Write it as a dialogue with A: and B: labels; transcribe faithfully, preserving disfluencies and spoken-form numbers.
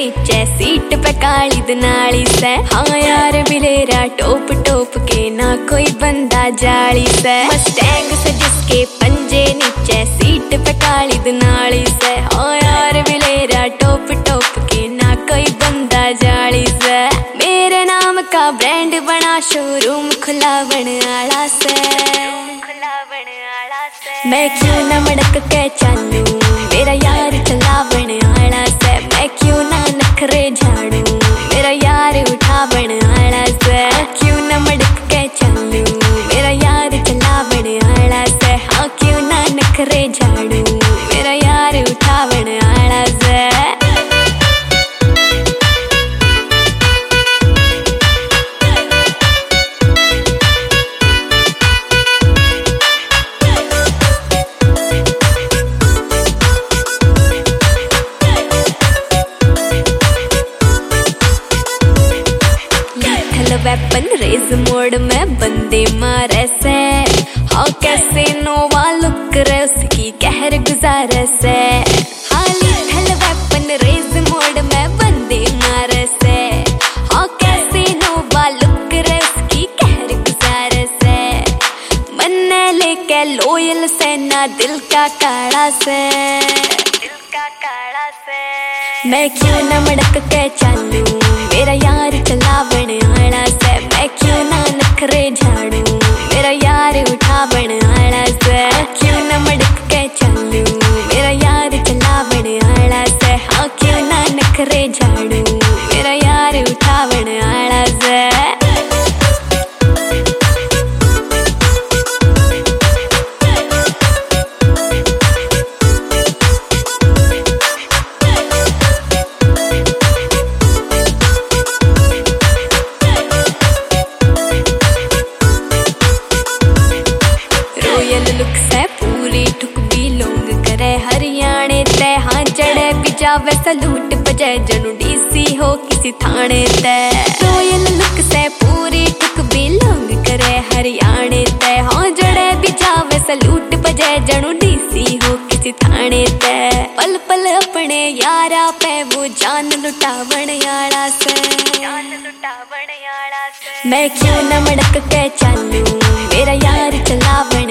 A: नीचे सीट पे काली दनाली से। हाँ यार बिलेरा टोप टोप के ना कोई बंदा जाली से। मस्टैंग से जिसके पंजे नीचे सीट पे काली दनाली से। हाँ यार बिलेरा टोप टोप के ना कोई बंदा जाली से। मेरे नाम का ब्रांड बना शोरूम खुला बन आला से। मैं क्यों ना मड़क के चलूं मेरा यार चला बन आला से। मैं क्यों ना नखरे झाड़ू मेरा यार उठा बन आला से। क्यों ना मड़क के चलूं मेरा यार चला बन आला से। हाँ क्यों ना नखरे झाड़ू मेरा यार उठा बन आला से। वेपन रेज मोड़ में बंदे मारे से। हाँ कैसे नोवा लुक रे उसकी कहर गुजारे से। हाँ लिथल वेपन रेज मोड़ में बंदे मारे से। हाँ कैसे नोवा लुक रे उसकी कहर गुजारे से। मन्ने लेके लोयल से ना दिल का काड़ा से। दिल का काड़ा से। मैं क्यों ना मड़क के चलूं मेरा यार चला बन आला से। मैं क्यों ना नखरे झाड़ू मेरा यार उठा बन आला से। क्यों ना मड़क के चलूं मेरा यार चला बन आला से। हाँ क्यों ना नखरे झाड़ू मेरा यार उठा बन आला से। लुक से पूरी ठुक भी लोंग करे हरियाणे ते। हाँ जड़े पिजावे सलूट बजे जनू डीसी हो किसी थाने ते। रोयल लुक से पूरी ठुक भी लोंग करे हरियाणे ते। हाँ जड़े पिजावे सलूट बजे जनू डीसी हो किसी थाने ते। पल पल अपने यारा पे वो जान लुटावण यारा से। जान लुटावण यारा से। मैं क्यों न मड़क के चलूं मेरा यार चलावण